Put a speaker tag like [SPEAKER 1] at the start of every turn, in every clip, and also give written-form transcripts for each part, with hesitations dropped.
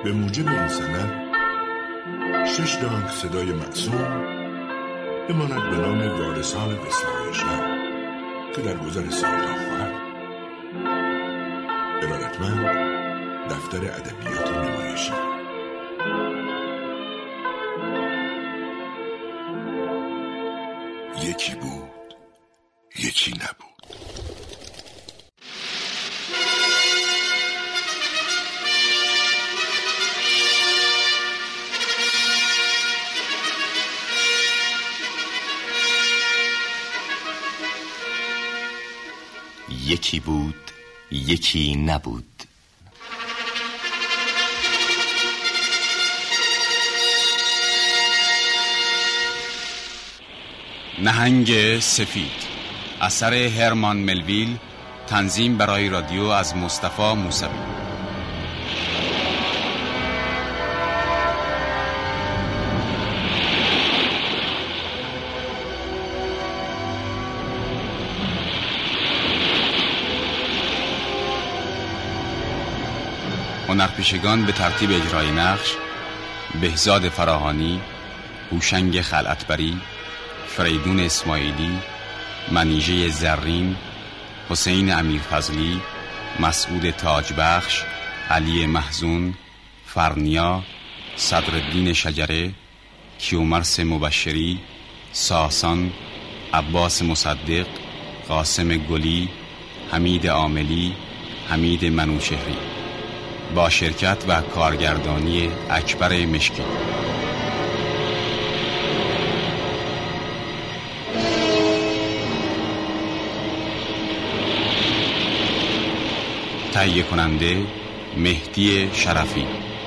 [SPEAKER 1] به موجب این سند 6 دانگ صدای معصوم بماند به نام وارثان وسوای شهر که در گذر سالها خواهد. ارادتمند دفتر ادبیات نمایشی. یکی بود، یکی نبود.
[SPEAKER 2] یکی بود، یکی نبود.
[SPEAKER 3] نهنگ سفید، اثر هرمان ملویل، تنظیم برای رادیو از مصطفی موسوی. هنرپیشگان به ترتیب اجرای نقش: بهزاد فراهانی، هوشنگ خلعتبری، فریدون اسماعیلی، منیژه زرین، حسین امیرفضلی، مسعود تاجبخش، علی محزون، فرنیا، صدرالدین شجره، کیومرث مبشری، ساسان، عباس مصدق، قاسم گلی، حمید عاملی، حمید منوچهری، با شرکت و کارگردانی اکبر مشکی. تهیه کننده مهدی شرفی.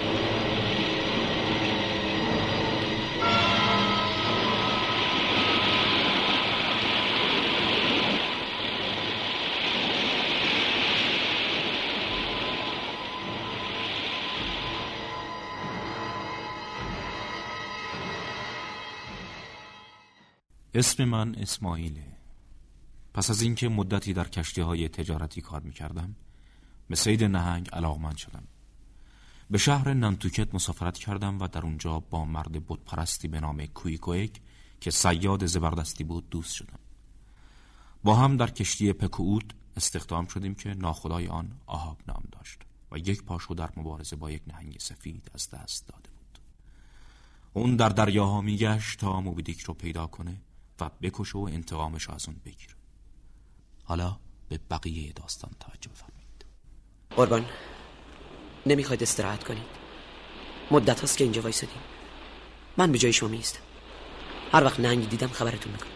[SPEAKER 4] اسم من اسماعیله. پس از اینکه مدتی در کشتی‌های تجارتی کار می‌کردم، به صید نهنگ علاقمند شدم. به شهر نانتوکت مسافرت کردم و در اونجا با مرد بتپرستی به نام کویکویک که صیاد زبردستی بود دوست شدم. با هم در کشتی پکوود استخدام شدیم که ناخدای آن آهاب نام داشت و یک پاشو در مبارزه با یک نهنگ سفید از دست داده بود. اون در دریاها میگشت تا موبیدیک رو پیدا کنه و بکشه و انتقامش از اون بگیر. حالا به بقیه داستان توجه بفرمایید.
[SPEAKER 5] قربان، نمیخواید استراحت کنید؟ مدت هاست که اینجا وایسادیم. من به جای شما میستم. هر وقت نهنگی دیدم خبرتون میکنم.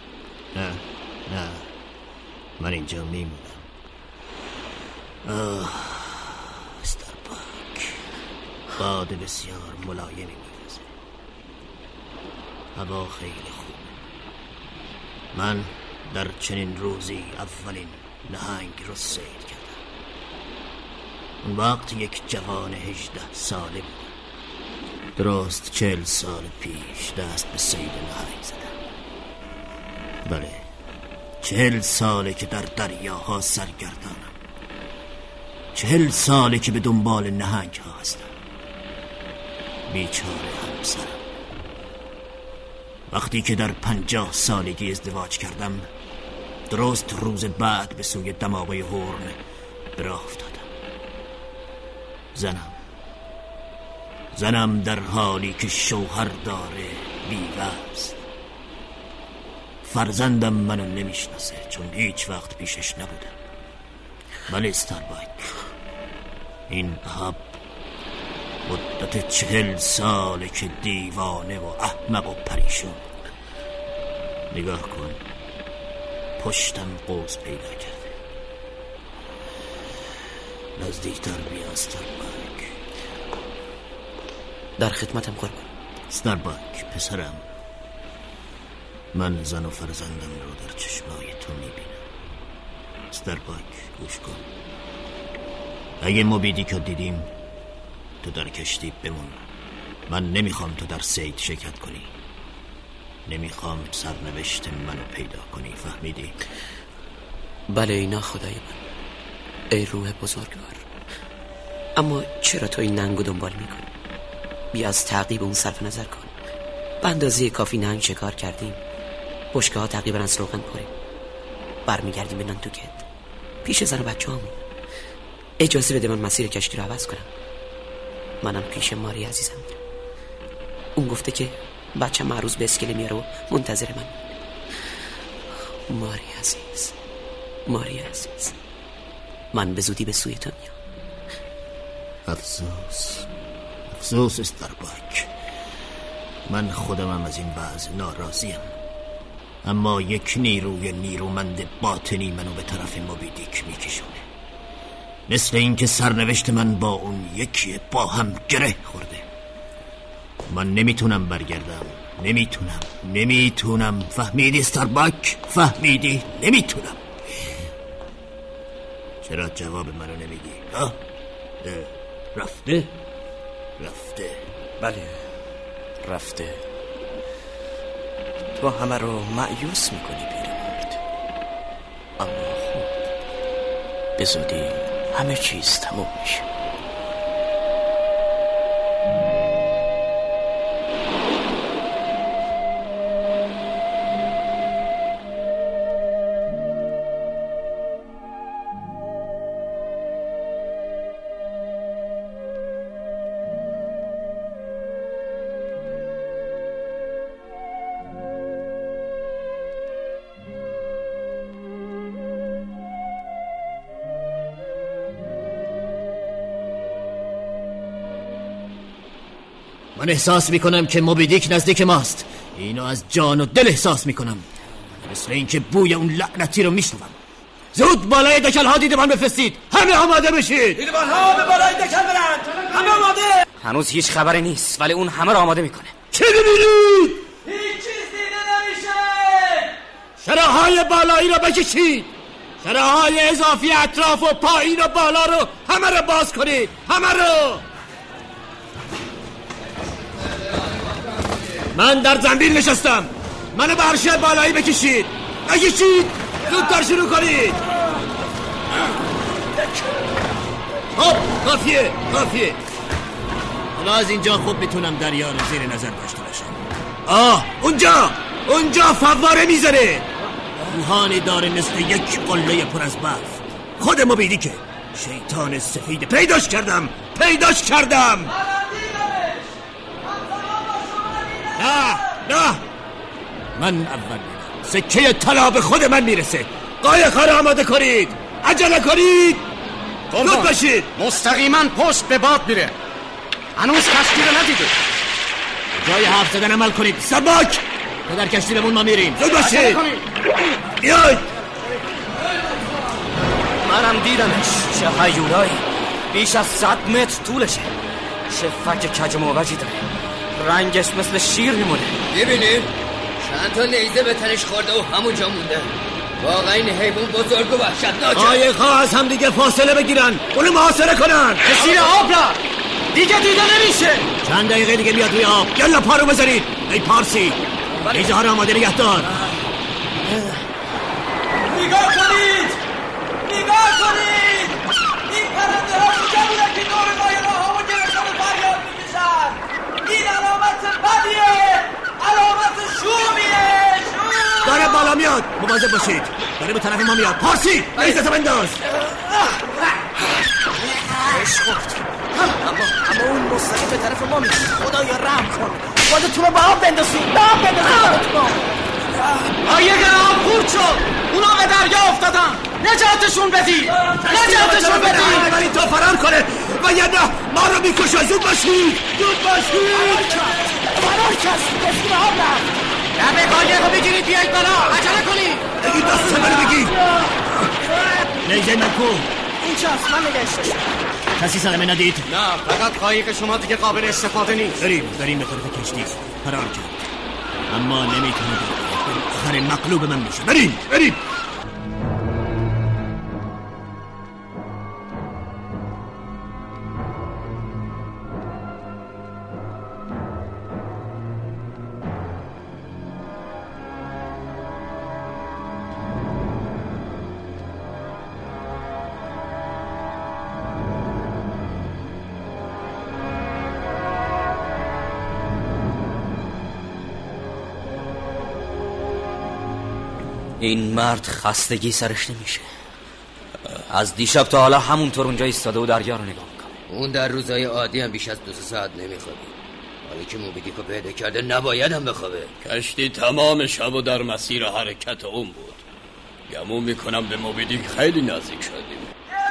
[SPEAKER 6] نه من اینجا میمونم. استرباک، باد بسیار ملایمی میوزه، هوا خیلی خوب. من در چنین روزی اولین نهنگ رو صید کردم. اون وقت یک جوان 18 ساله بود. درست 40 سال پیش دست به صید نهنگ زدم. بله، 40 ساله که در دریاها سرگردانم. 40 ساله که به دنبال نهنگ ها هستم. بیچاره همسرم. وقتی که در 50 سالگی ازدواج کردم، درست روز بعد به سوی دماغه هورن به راه افتادم. زنم در حالی که شوهر داره بیوه است. فرزندم منو نمیشناسه چون هیچ وقت پیشش نبودم. ولی استرباک، این احب مدت 40 ساله که دیوانه و احمق و پریشون. نگاه کن، پشتم قوس پیدا کرده. نزدیکتر بیا استرباک.
[SPEAKER 5] در خدمتم قربان.
[SPEAKER 6] استرباک پسرم، من زن و فرزندم رو در چشمای تو میبینم. استرباک گوش کن. اگه موبیدیک رو دیدیم، تو در کشتی بمون. من نمیخوام تو در صید شرکت کنی. نمیخوام سرنوشت منو پیدا کنی، فهمیدی؟
[SPEAKER 5] بله اینا خدای من. ای روح بزرگوار، اما چرا تو این ننگو دنبال میکنی؟ بیا از تعقیب اون صرف نظر کن. به اندازه کافی ننگ شکار کردیم، بشکه ها تقریبا از روغن پریم. برمیگردیم به نانتوکت پیش زن و بچه همون. اجازه بده من مسیر کشتی رو عوض کنم. منم پیش ماری عزیزم میرم. اون گفته که بچه معروض به اسکله میاره و منتظر من. ماری عزیز، ماری عزیز، من به زودی به سوی تو میام.
[SPEAKER 6] افسوس استرباک، من خودمم از این وضع ناراضیم، اما یک نیروی نیرومند باطنی منو به طرف موبیدیک میکشونه. مثل این که سرنوشت من با اون یکی با هم گره خورده. من نمیتونم برگردم، نمیتونم. فهمیدی استرباک؟ فهمیدی؟ نمیتونم. چرا جواب منو نمیدی؟ رفته؟
[SPEAKER 7] بله رفته. تو همه رو مایوس میکنی پیرمرد، اما خوب به زودی همه چیز تموم میشه.
[SPEAKER 6] من احساس میکنم که موبیدیک نزدیک ماست. اینو از جان و دل احساس میکنم، مثل اینکه بوی اون لعنتی رو میشنوم. زود بالای دکل ها دیدبان بفرستید، همه آماده بشید.
[SPEAKER 8] دیدبان ها به بالای دکل برند، همه آماده.
[SPEAKER 5] هنوز هیچ خبری نیست ولی اون همه رو آماده میکنه.
[SPEAKER 6] چه می‌بینید؟
[SPEAKER 8] هیچ چیز دیده نمیشه.
[SPEAKER 6] شراهای بالایی رو بکشید، شراهای اضافی اطراف و پایین و بالا رو همه رو باز کنید، همه رو. من در زنبیل نشستم، منو به عرشه بالایی بکشید، زودتر شروع کنید. خب کافیه. حالا از اینجا خوب میتونم دریا رو زیر نظر داشته باشم. اونجا فواره میذاره، روحانی داره مثل یک قله پر از برف. خود موبیدیکه، شیطان سفید. پیداش کردم. نه من اول میرم، سکه طلا به خود من میرسه. قایق‌ها رو آماده کنید، عجله کنید، زود باشید.
[SPEAKER 8] مستقیما پشت به باد میره، هنوز کشتی رو ندیده.
[SPEAKER 6] جای حرف زدن عمل کنید. سباک در کشتی بمون، ما میریم. زود باشید. بیاید.
[SPEAKER 5] منم دیدمش، چه هیولایی، بیش از 100 متر طولشه، چه فک کج و موجی داره، رنگش مثل شیر میمونه.
[SPEAKER 9] ببینید چند تا نیزه به تنش خورده و همونجا مونده. واقعا این حیوان بزرگ و وحشتناکه.
[SPEAKER 6] قایق‌ها از هم دیگه فاصله بگیرن، اونو محاصره کنن.
[SPEAKER 8] زیر آب رفت، دیگه دیده نمیشه.
[SPEAKER 6] چند دقیقه دیگه میاد روی آب. یلا پارو بزنید. ای پارسی، نیزه ها رو آماده نگه دار.
[SPEAKER 8] نگاه کنید این پرنده ها کجا بودن که دور قایق‌ها هوا گرفتن و فریاد میکشن؟ این علامت بدیه، علامت شومیه.
[SPEAKER 6] داره بالا میاد، مواظب باشید، داره به طرف ما میاد. پارسی نیزه تو بنداز.
[SPEAKER 5] اما اون مستقیم به طرف ما میاد. خدایا رحم کن، خودتون رو به آب بندازید.
[SPEAKER 8] قایق آب خورد شد، اونا به دریا افتادن. نجاتشون بدید.
[SPEAKER 6] ولی تو فرار کنه و یا نه ما رو میکشه. زود باشید.
[SPEAKER 5] فرار کس کسی به آب رفت.
[SPEAKER 8] لبه قایق رو بگیرید بیایید بالا، عجله کنید.
[SPEAKER 6] اگه دست منو بگیر. نیزه مکو
[SPEAKER 5] اینجاست، من نگهش.
[SPEAKER 6] کسی صدمه ندید؟
[SPEAKER 8] نه، فقط قایق شما دیگه قابل استفاده نیست.
[SPEAKER 6] بریم به طرف کشتی. فرار کرد اما نمیتونه، آخر مقلوب من میشه. بریم.
[SPEAKER 7] این مرد خستگی سرش نمیشه. از دیشب تا حالا همونطور اونجا ایستاده و دریا رو نگاه میکنه.
[SPEAKER 9] اون در روزهای عادی هم بیش از 2 ساعت نمیخوابه. حالا که موبی دیکو پیدا کرده نباید هم بخوابه.
[SPEAKER 10] کشتی تمام شب و در مسیر حرکت اون بود. گمون میکنم به موبی دیک خیلی نزدیک شدیم.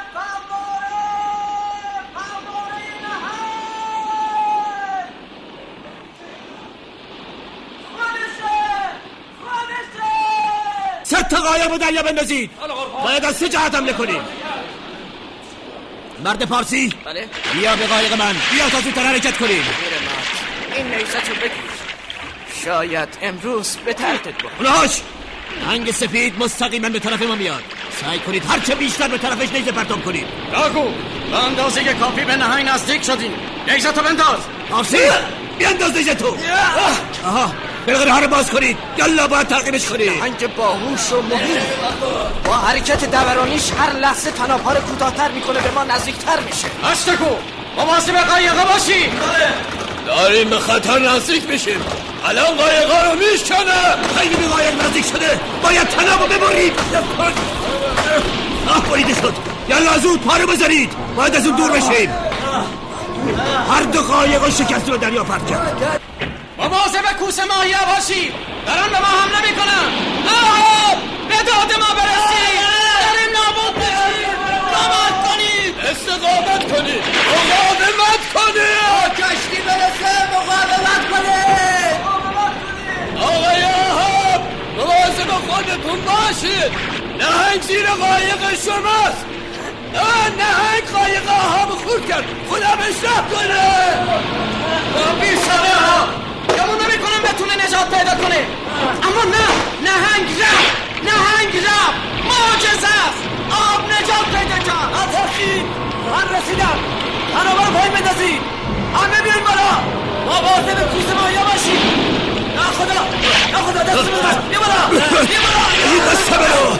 [SPEAKER 6] ست قایق رو دریا بندازید. باید از 3 جهت حمله کنیم. مرد پارسی
[SPEAKER 7] بله؟
[SPEAKER 6] بیا به قایق من، بیا تا زودتر حرکت کنیم.
[SPEAKER 7] این نیزتو بگیر، شاید امروز به ترتت با
[SPEAKER 6] اونهاش نهنگ سفید مستقیما به طرف ما میاد. سعی کنید هرچه بیشتر به طرفش نیزه پرتاب کنید.
[SPEAKER 10] نگو به اندازه کافی به نهنگ نزدیک شدیم. نیزتو بنداز.
[SPEAKER 6] پارسی بیانداز نیزتو. آها بلغره ها رو باز کنید. یالا باید تعقیبش کنید.
[SPEAKER 7] نهنگ باهوش و مهین با حرکت دورانیش هر لحظه تناب‌ها رو کوتاه‌تر میکنه، به ما نزدیکتر میشه.
[SPEAKER 10] اشتکو مواظب قایقا باشی. داریم به خطر نزدیک میشیم. الان قایقا رو میشکنه.
[SPEAKER 6] خیلی به قایق نزدیک شده، باید تنابو ببرید. بریده شد. یالا زود پارو بذارید، باید از اون دور بشیم. هر 2 قایق رو شکست رو دریا پرت کرد.
[SPEAKER 10] مواظب کوسه ماهیا باشی. دارن به ما حمله میکنن. آب به داد ما برسید. داریم نابود میشیم. مقاومت کنید. استقامت کنید. مقاومت کنید.
[SPEAKER 8] کشتی برسه مقاومت کنید.
[SPEAKER 10] آقای آهاب مواظب خودتون باشید. نهنگ زیر قایق شماست. نهنگ قایق آهاب خود کرد. خدا بشرف کنه. بیشاره ها گمون نمی کنم بتونه نجات پیدا کنه، اما نه، نهنگ رفت. معجزه است. آب نجات پیدا کرد.
[SPEAKER 8] عطاشی من رسیدم. تنابه رو پایین بندازید. همه بیاین بالا. مواظب کوسه ماهیا باشید. نه خدا دست بزن. بیا بالا.
[SPEAKER 6] این دست برو.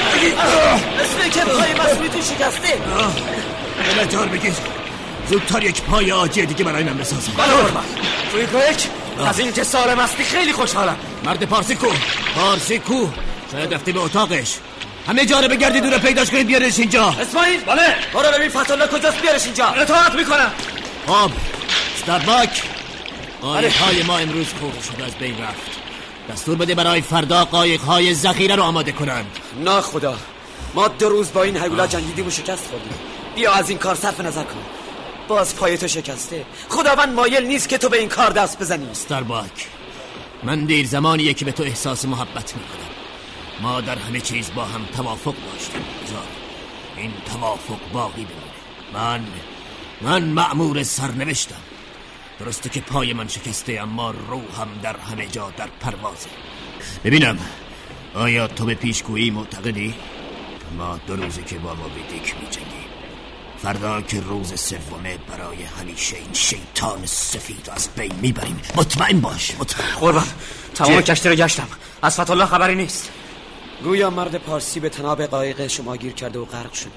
[SPEAKER 8] مثل اینکه پای مسئولیتون شکسته.
[SPEAKER 6] به مجال بگیر زودتر یک پای آجی دیگه برای من بسازم.
[SPEAKER 7] بله قربان. کویکویک از این که سالم هستی خیلی خوشحالم.
[SPEAKER 6] مرد پارسی کو شاید رفته به اتاقش. همه جا رو بگردید و پیداش کنید بیارش اینجا.
[SPEAKER 7] اسماعیل بله برو ببین فتح‌الله کجاست، بیارش اینجا.
[SPEAKER 6] اطاعت میکنم. خب استرباک قایق‌های ما امروز خورد شده از بین رفت. دستور بده برای فردا قایق‌های ذخیره رو آماده کنند.
[SPEAKER 5] نه خدا، ما 2 روز با این هیولا جنگیدیم و شکست خوردیم. بیا از این کار صرف نظر کن. باز پایتو شکسته. خداوند مایل نیست که تو به این کار دست بزنی.
[SPEAKER 6] استرباک من دیر زمانیه که به تو احساس محبت میکنم. ما در همه چیز با هم توافق داشتیم. این توافق باقی بمونه. من مأمور سرنوشتم. درسته که پای من شکسته، اما روحم در همه جا در پروازه. ببینم آیا تو به پیشگویی معتقدی؟ ما 2 روزه که با موبی دیک می‌جنگیم. فردا که روز 3 برای همیشه این شیطان سفید رو از بین میبریم. مطمئن باش.
[SPEAKER 5] قربان تمام کشتی رو گشتم، از فتح‌الله خبری نیست. گویا مرد پارسی به تناب قایق شما گیر کرده و غرق شده.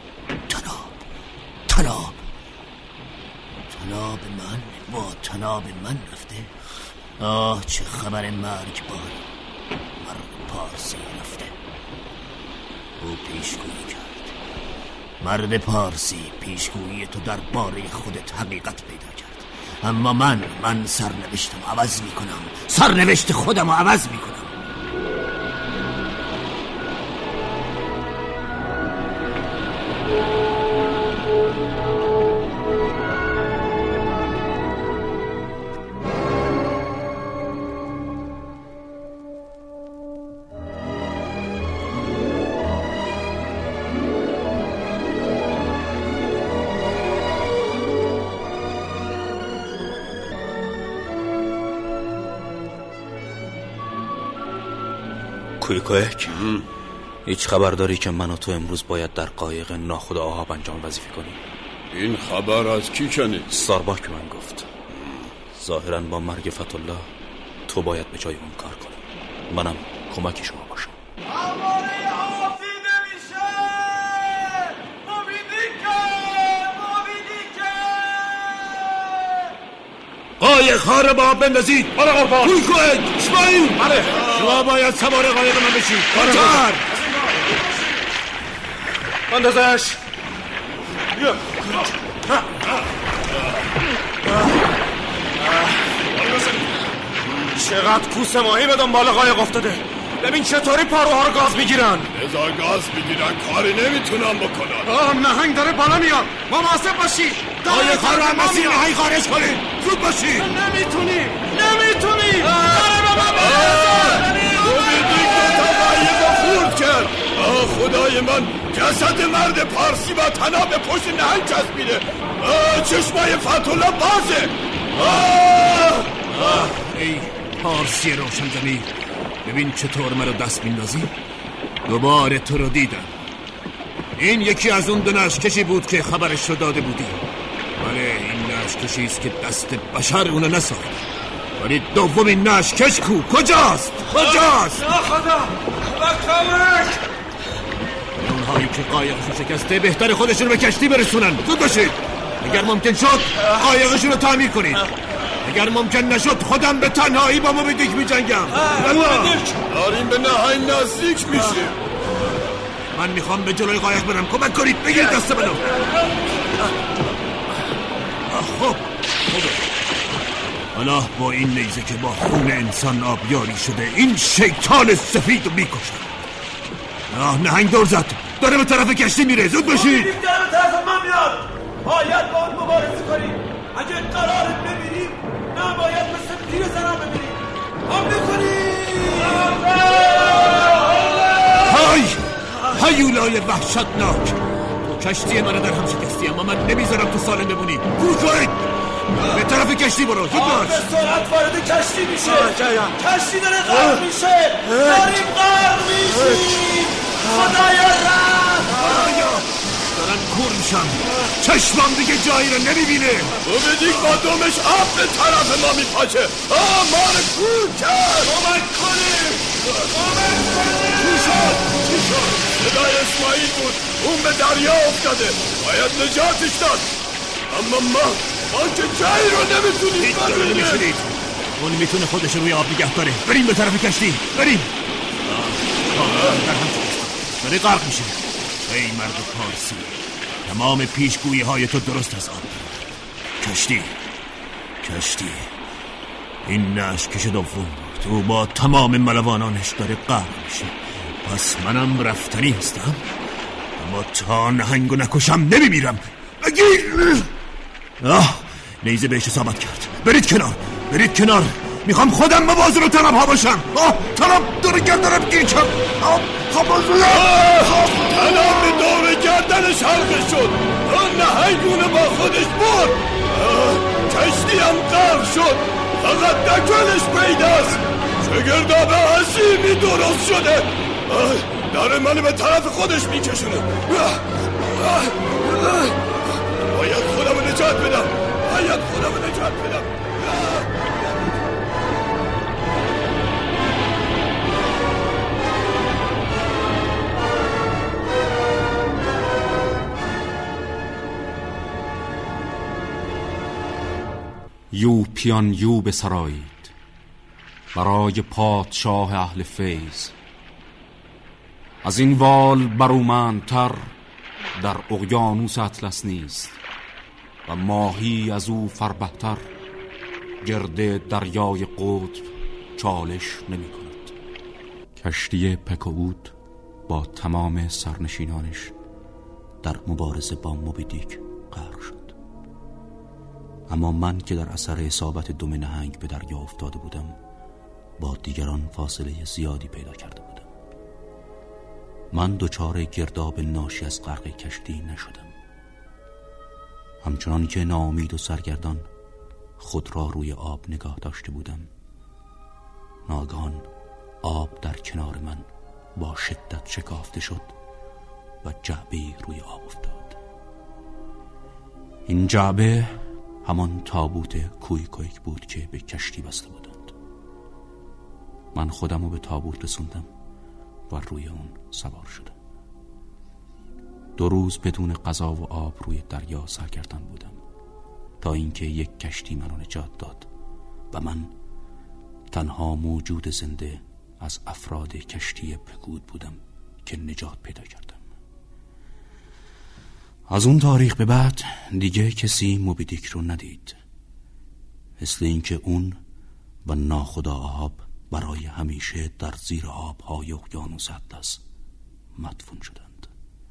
[SPEAKER 6] تناب تناب من رفته. چه خبر مرگ باری. مرد پارسی رفته. او پیشگویی کرد. مرد پارسی پیشگویی تو در باره خودت حقیقت پیدا کرد. اما من سرنوشتم عوض میکنم. سرنوشت خودم رو عوض میکنم.
[SPEAKER 4] کویکویک هیچ خبر داری که من و تو امروز باید در قایق ناخدا آهاب انجام وظیفه کنیم؟
[SPEAKER 10] این خبر از کی شنید؟
[SPEAKER 4] استرباک من گفت. ظاهراً با مرگ فتح‌الله تو باید به جای اون کار کنی، منم کمک شما باشم.
[SPEAKER 6] قایق ها رو با آب بندازید. بله قربان. کویکویک اسماعیل. بله
[SPEAKER 11] شما باید سوار قایق من بشید. کارتر
[SPEAKER 12] اندازش. چقدر کوسه ماهی به دنبال قایق افتاده. ببین چطوری پاروها رو گاز میگیرن.
[SPEAKER 1] بذار گاز بگیرن، کاری نمیتونم بکنن.
[SPEAKER 12] نهنگ داره بالا میاد، مواظب باشی.
[SPEAKER 11] قایق‌ها رو هم مسیر نهنگ خارج کنید. زود باشید.
[SPEAKER 12] نمیتونی داره به من
[SPEAKER 1] دومیدی که تا قایق خورد کرد. خدای من، جسد مرد پارسی با تناب پشت نهنگ چسبیده. چشمای فتح‌الله بازه.
[SPEAKER 11] ای پارسی روشن ضمیر، ببین چطور مرا دست میندازی. دوباره تو رو دیدم. این یکی از اون دو نشکشی بود که خبرش رو داده بودی. ولی این نشکشی است که دست بشر اونو نساخت. ولی دومین نشکش کجاست؟
[SPEAKER 12] خدا کمک.
[SPEAKER 11] اونهایی که قایقشون شکسته بهتر خودشون به کشتی برسونن. زود باشید. اگر ممکن شد قایقشون رو تعمیر کنید. اگر ممکن نشد خودم به تنهایی با موبی دیک می جنگم.
[SPEAKER 1] داریم به نهنگ نزدیک میشه.
[SPEAKER 11] من میخوام به جلوی قایق برم. کمک کنید. بگیرید دست منو. خب حالا با این نیزه که با خون انسان آبیاری شده این شیطان سفید رو میکشم. نهنگ دور زد، داره به طرف کشتی میره. زود باشید.
[SPEAKER 12] داره به طرف من میاد. باید با اون مبارزه کنیم. اگه قرارت ببینیم نباید مثل پیر زنان ببینیم. حمله کنیم.
[SPEAKER 11] هیولای وحشتناک، تو کشتی من در هم شکستی، اما من نمیذارم تو سالم بمونی. گوش به طرف کشتی برو. زود باش.
[SPEAKER 12] به سرعت وارد کشتی میشه. کشتی داره غرق میشه. داریم غرق میشیم. خدایا رحم.
[SPEAKER 11] دارن کور میشم. چشمم دیگه جایی رو نمیبینه.
[SPEAKER 1] دومیدی با دومش آب به طرف ما میپاچه. ما رو کور کرد.
[SPEAKER 12] کمک کنیم.
[SPEAKER 1] چی شد؟ صدای اسماعیل بود. اون به دریا افتاده. باید نجاتش داد. اما ما که جایی رو نمیتونیم ببینیم.
[SPEAKER 11] اون میتونه خودش روی آب نگه داره. بریم به طرف کشتی. بریم. داره غرق میشه. ای مرد پارسی، تمام پیشگویی های تو درست از آن. کشتی این نشکش دوم بود. او با تمام ملوانانش داره غرق میشه. پس منم رفتنی هستم. اما تا نهنگو نکشم نمیمیرم. نیزه بهش اصابت کرد. برید کنار. میخوام خودم مواظب تناب ها باشم. تناب دور گردنم گیر کرد.
[SPEAKER 1] تناب دور گردنش حلقه شد. نهنگونه با خودش برد. کشتی هم غرق شد. فقط دکلش پیداست. چه گرداب عظیمی درست شده. داره منو به طرف خودش میکشونه. باید خودم نجات بدم.
[SPEAKER 4] یوپیان یو بسرایید برای پادشاه اهل فیض. از این وال برومندتر در اقیانوس اطلس نیست و ماهی از او فربهتر گرد دریای قطب چالش نمی کند. کشتی پکاود با تمام سرنشینانش در مبارزه با موبی دیک غرق شد. اما من که در اثر اصابت دم نهنگ به دریا افتاده بودم با دیگران فاصله زیادی پیدا کرده بودم. من دچار گرداب ناشی از غرق کشتی نشدم. همچنان که ناامید و سرگردان خود را روی آب نگاه داشته بودم، ناگهان آب در کنار من با شدت شکافته شد و جعبه‌ای روی آب افتاد. این جعبه همان تابوت کویکویک بود که به کشتی بسته بودند. من خودم رو به تابوت رسوندم و روی اون سوار شدم. 2 روز بدون غذا و آب روی دریا سرگردان بودم تا اینکه یک کشتی منو نجات داد و من تنها موجود زنده از افراد کشتی پگود بودم که نجات پیدا کردم. از اون تاریخ به بعد دیگه کسی موبی دیک رو ندید، مثل اینکه اون و ناخدا آهاب برای همیشه در زیر آب‌های اقیانوس اطلس مدفون شدند.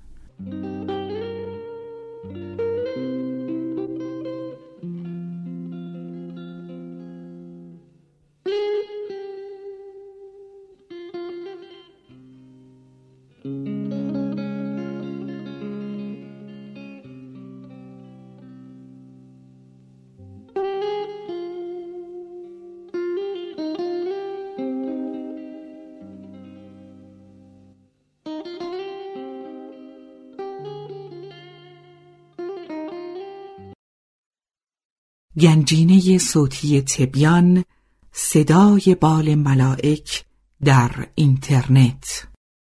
[SPEAKER 13] گنجینه صوتی تبیان، صدای بال ملائک در اینترنت.